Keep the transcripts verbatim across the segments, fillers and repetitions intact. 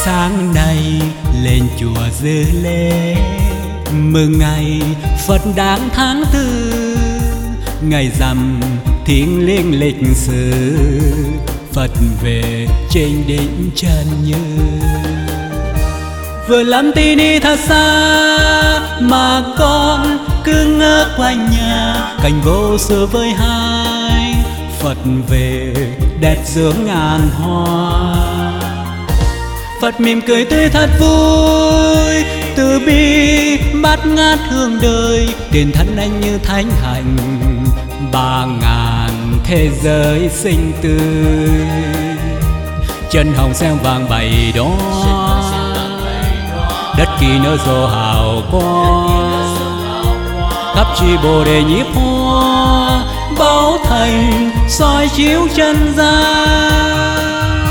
Sáng nay lên chùa Dư Lễ, mừng ngày Phật đản tháng tư, ngày rằm thiêng liêng lịch sử, Phật về trên đỉnh Trần Như. Vừa lắm tí đi thật xa mà con cứ ngỡ quanh nhà, cảnh vô xưa với hai Phật về đẹp giữa ngàn hoa. Phật mỉm cười tươi thật vui, từ bi bát ngát hương đời, tiền thân anh như thánh hạnh ba ngàn thế giới sinh tươi. Chân hồng sen vàng bày đó, đất kỳ nở rộ hào quang, khắp chi bồ đề nhíp hoa, báo thành soi chiếu chân gian.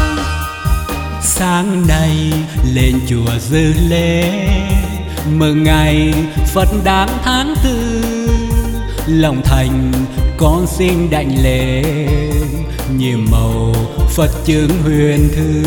Sáng nay lên chùa Dư Lễ, mừng ngày Phật đản tháng tư, lòng thành con xin đảnh lễ, nhiệm màu Phật chứng huyền thư.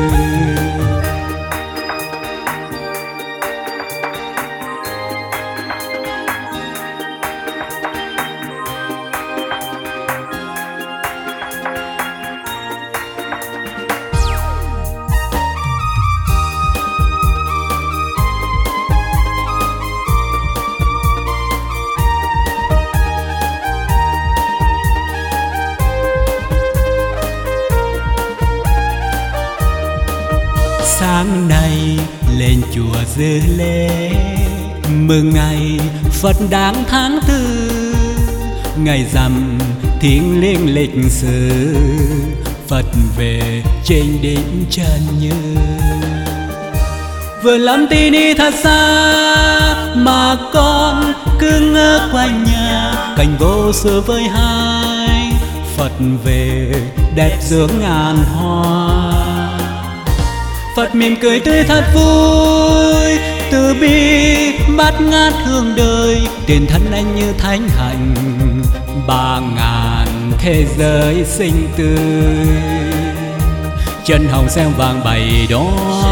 Sáng nay lên chùa Dư Lễ, mừng ngày Phật đản tháng tư, ngày rằm thiêng liêng lịch sử, Phật về trên đỉnh Trần Như. Vừa lắm tí đi thật xa mà con cứ ngỡ quanh nhà, cảnh vô xưa với hai Phật về đẹp giữa ngàn hoa. Phật mỉm cười tươi thật vui, từ bi bát ngát hương đời, tiền thân anh như thánh hạnh ba ngàn thế giới sinh tươi. Chân hồng sen vàng bày đó,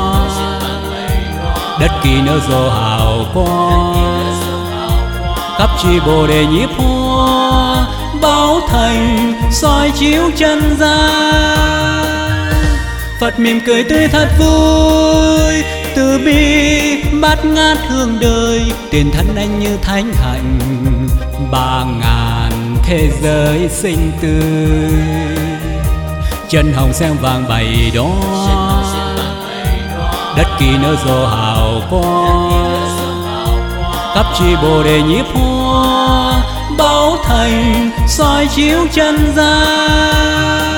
đất kỳ nở rộ hào quang, khắp chi bồ đề nhíp hoa, báo thành soi chiếu chân gian. Phật mỉm cười tươi thật vui, từ bi bát ngát hương đời, tiền thân anh như thánh hạnh ba ngàn thế giới sinh tươi. Chân hồng sen vàng bày đó, đất kỳ nở rộ hào quang, khắp chi bồ đề nhíp hoa, báo thành soi chiếu chân gian.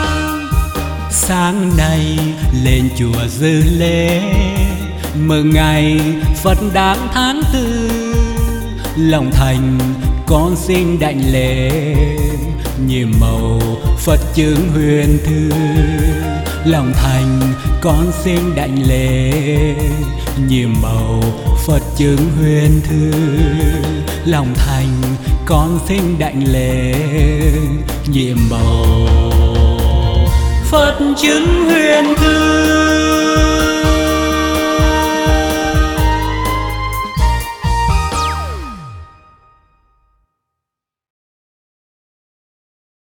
Sáng nay lên chùa Dư Lễ, mừng ngày Phật đản tháng tư, lòng thành con xin đảnh lễ, nhiệm màu Phật chứng huyền thư. Lòng thành con xin đảnh lễ, nhiệm màu Phật chứng huyền thư. Lòng thành con xin đảnh lễ, nhiệm màu Phật chứng huyền thư.